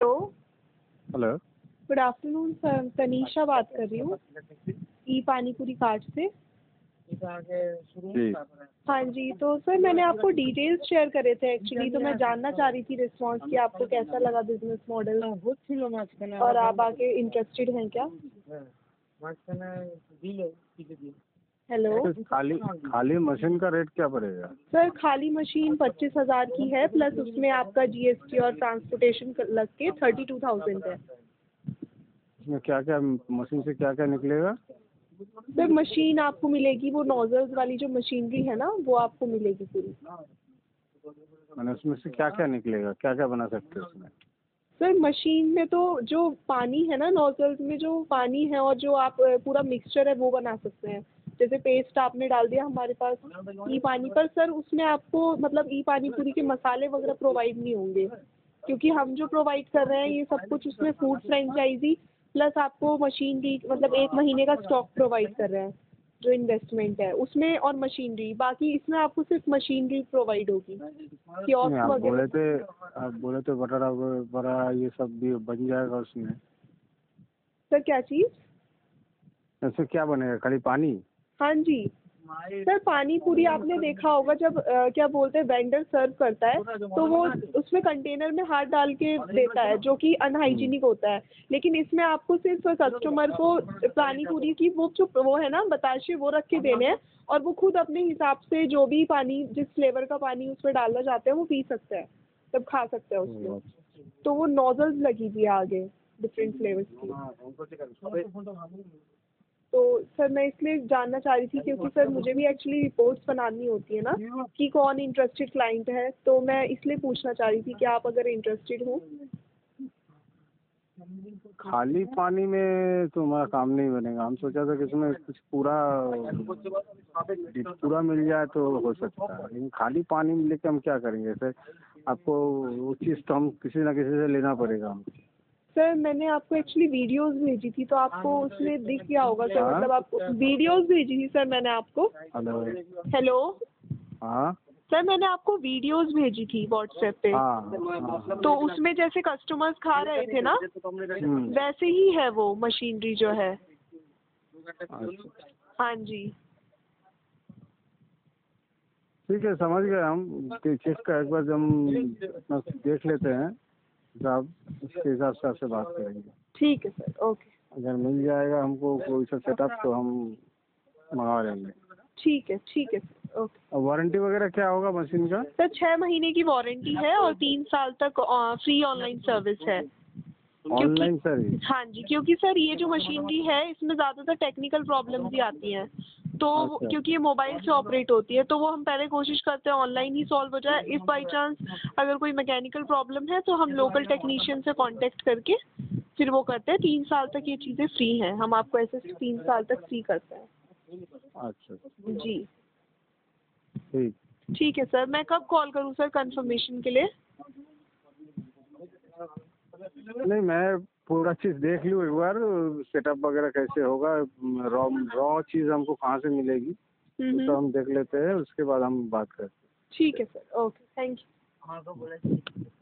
Hello. Hello. Good afternoon sir, Tanisha बात कर रही हूँ ई पानीपुरी कार्ट से। जी। हाँ जी, तो सर मैंने आपको डिटेल्स शेयर करे थे एक्चुअली, तो मैं जानना चाह रही थी रिस्पॉन्स कि आपको कैसा लगा बिजनेस मॉडल और आप आगे इंटरेस्टेड हैं क्या? हेलो खाली मशीन का रेट क्या पड़ेगा? सर, खाली मशीन 25,000 की है, प्लस उसमें आपका जीएसटी और ट्रांसपोर्टेशन लग के 32,000 है। इसमें क्या क्या मशीन से क्या क्या निकलेगा? सर मशीन आपको मिलेगी, वो नोजल्स वाली जो मशीनरी है ना, वो आपको मिलेगी पूरी। मैंने उसमें से क्या क्या निकलेगा, क्या क्या बना सकते हैं उसमें? सर मशीन में तो जो पानी है ना, नोजल्स में जो पानी है और जो आप पूरा मिक्सचर है वो बना सकते हैं। जैसे पेस्ट आपने डाल दिया हमारे पास ई पानी पर, सर उसमें आपको मतलब ई पानी पूरी के मसाले वगैरह प्रोवाइड नहीं होंगे, क्योंकि हम जो प्रोवाइड कर रहे हैं ये सब कुछ उसमें फूड फ्रेंचाइजी प्लस आपको मशीनरी मतलब 1 महीने का स्टॉक प्रोवाइड कर रहे हैं जो इन्वेस्टमेंट है उसमें, और मशीनरी बाकी इसमें आपको सिर्फ मशीनरी प्रोवाइड होगी। नहीं, आप बोले तो बटर बड़ा ये सब भी बन जाएगा उसमें। सर क्या चीज़? ऐसे क्या बनेगा, खाली पानी? हाँ जी सर, पानी पूरी आपने देखा होगा जब क्या बोलते हैं वेंडर सर्व करता है तो वो उसमें कंटेनर में हाथ डाल के देता है, जो कि अनहाइजीनिक होता है। लेकिन इसमें आपको सिर्फ कस्टमर को पानी पूरी की वो है ना बताशे, वो रख के देने हैं और वो खुद अपने हिसाब से जो भी पानी जिस फ्लेवर का पानी उसमें डालना चाहते हैं वो पी सकते हैं, तब खा सकते हैं उसमें। तो वो नोजल्स लगी हुई है आगे डिफरेंट फ्लेवर्स की। तो सर मैं इसलिए जानना चाह रही थी क्योंकि सर मुझे भी एक्चुअली रिपोर्ट्स बनानी होती है ना कि कौन इंटरेस्टेड क्लाइंट है, तो मैं इसलिए पूछना चाह रही थी कि आप अगर इंटरेस्टेड हो। खाली पानी में तो हमारा काम नहीं बनेगा। हम सोचा था कि इसमें कुछ पूरा मिल जाए तो हो सकता है, लेकिन खाली पानी में लेके हम क्या करेंगे? सर आपको वो चीज़ तो हम किसी ना किसी से लेना पड़ेगा हमको। सर मैंने आपको एक्चुअली वीडियोस भेजी थी, तो आपको उसमें दिख गया होगा सर, मतलब आपको वीडियोस भेजी थी सर मैंने आपको। हेलो। हाँ सर मैंने आपको वीडियोस भेजी थी व्हाट्सएप पे। हाँ। तो उसमें जैसे कस्टमर्स खा रहे थे ना वैसे ही है वो मशीनरी जो है। हाँ जी ठीक है, समझ गए हम। चीज़ का एक बार हम अपना देख लेते हैं साहब, उसके हिसाब से आपसे बात करेंगे। ठीक है सर, ओके। अगर मिल जाएगा हमको कोई सा सेटअप तो हम मंगा लेंगे। ठीक है सर, ओके। और वारंटी वगैरह क्या होगा मशीन का? सर 6 महीने की वारंटी है और 3 साल तक फ्री ऑनलाइन सर्विस है। Online service? हाँ जी, क्योंकि सर ये जो मशीनरी है इसमें ज़्यादातर टेक्निकल प्रॉब्लम्स ही आती हैं, तो अच्छा। क्योंकि ये मोबाइल से ऑपरेट होती है तो वो हम पहले कोशिश करते हैं ऑनलाइन ही सॉल्व हो जाए। इफ़ बाई चांस अगर कोई मैकेनिकल प्रॉब्लम है तो हम लोकल टेक्नीशियन से कांटेक्ट करके फिर वो करते हैं। 3 साल तक ये चीज़ें फ्री हैं, हम आपको ऐसे 3 साल तक फ्री करते हैं। अच्छा जी ठीक है सर, मैं कब कॉल करूँ सर कंफर्मेशन के लिए? नहीं, मैं पूरा चीज़ देख लूँ एक बार, सेटअप वगैरह कैसे होगा, रॉ चीज़ हमको कहाँ से मिलेगी तो हम देख लेते हैं, उसके बाद हम बात करते हैं। ठीक है सर, ओके, थैंक यू।